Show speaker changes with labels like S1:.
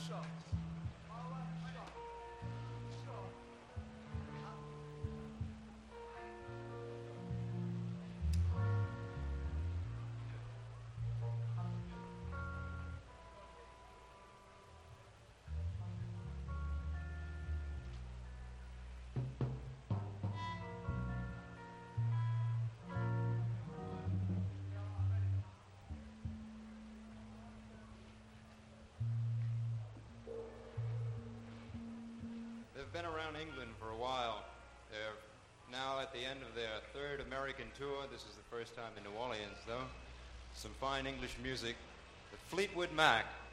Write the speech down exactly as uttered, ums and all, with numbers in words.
S1: They've been around England for a while. They're now at the end of their third American tour. This is the first time in New Orleans, though. Some fine English music. The Fleetwood Mac.